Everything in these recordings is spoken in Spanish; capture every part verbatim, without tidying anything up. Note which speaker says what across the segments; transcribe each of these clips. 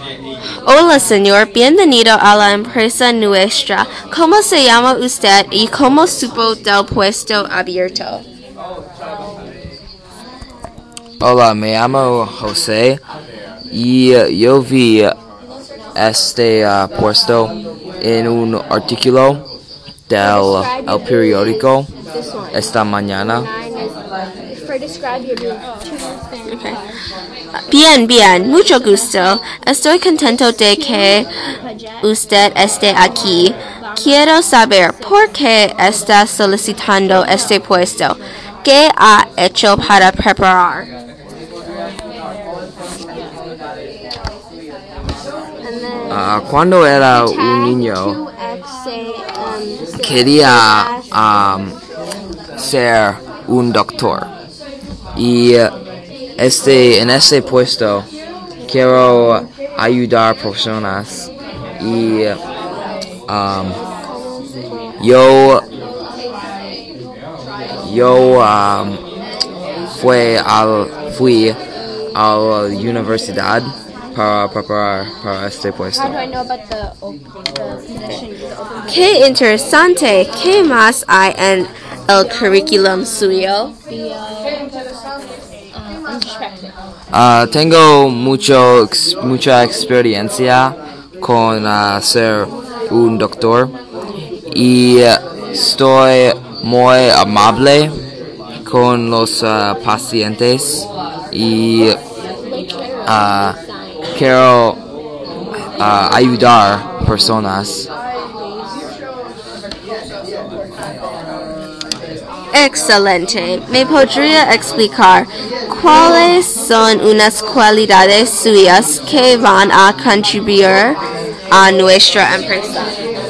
Speaker 1: Hola, señor. Bienvenido a la empresa nuestra. ¿Cómo se llama usted y cómo supo del puesto abierto?
Speaker 2: Hola, me llamo José y uh, yo vi este uh, puesto en un artículo del El Periódico esta mañana.
Speaker 1: Okay. Bien, bien, mucho gusto. Estoy contento de que usted esté aquí. Quiero saber por qué está solicitando este puesto. ¿Qué ha hecho para preparar?
Speaker 2: Uh, cuando era un niño quería um, ser un doctor y uh, este en este puesto quiero ayudar personas y um, yo yo um, fui al fui a la universidad para preparar para este puesto.
Speaker 1: Qué interesante. ¿Qué más hay en el currículum suyo?
Speaker 2: Uh, tengo mucho ex, mucha experiencia con uh, ser un doctor y uh, estoy muy amable con los uh, pacientes y uh, quiero uh, ayudar personas.
Speaker 1: Excelente. ¿Me podría explicar cuáles son unas cualidades suyas que van a contribuir a nuestra empresa?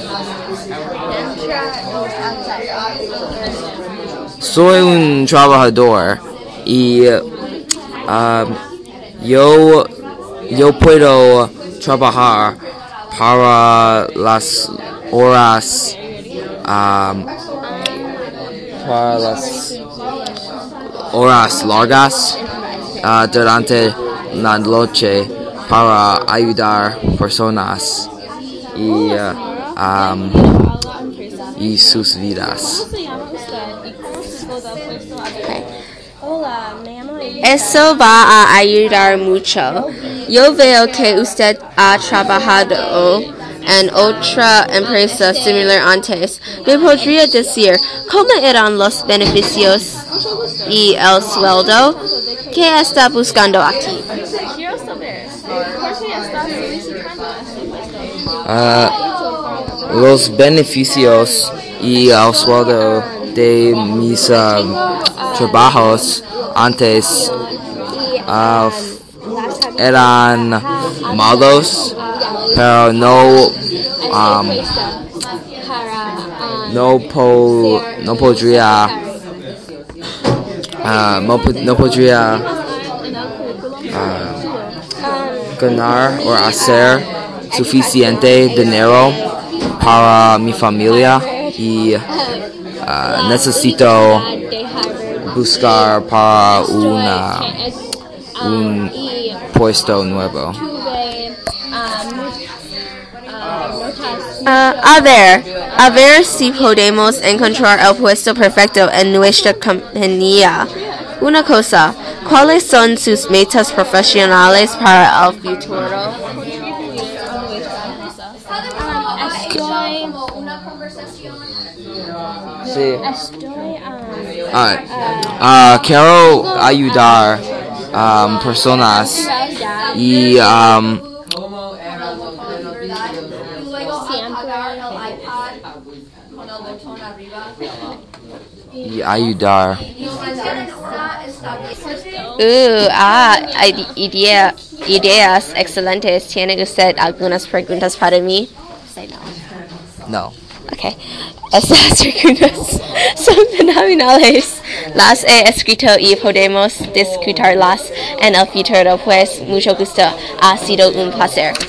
Speaker 2: Soy un trabajador y uh, yo yo puedo trabajar para las horas um, para las horas largas uh, durante la noche para ayudar personas y, uh, um, y sus vidas.
Speaker 1: Eso va a ayudar mucho. Yo veo que usted ha trabajado en otra empresa similar antes. ¿Me podría decir cómo eran los beneficios y el sueldo? ¿Qué está buscando aquí?
Speaker 2: Uh, los beneficios y el sueldo de mis uh, trabajos antes uh, eran malos, pero no um, no po, no podría uh, no, no podría uh, ganar o hacer suficiente dinero para mi familia y uh, necesito buscar para una, un puesto nuevo.
Speaker 1: Uh, a ver, a ver si podemos encontrar el puesto perfecto en nuestra compañía. Una cosa, ¿cuáles son sus metas profesionales para el futuro?
Speaker 2: Sí. Uh, uh, quiero ayudar um, personas y um, y ayudar.
Speaker 1: Uh, ah, idea, ideas excelentes. ¿Tiene usted algunas preguntas para mí?
Speaker 2: No.
Speaker 1: Okay. Estas preguntas son fenomenales. Las he escrito y podemos discutirlas en el futuro, pues mucho gusto. Ha sido un placer.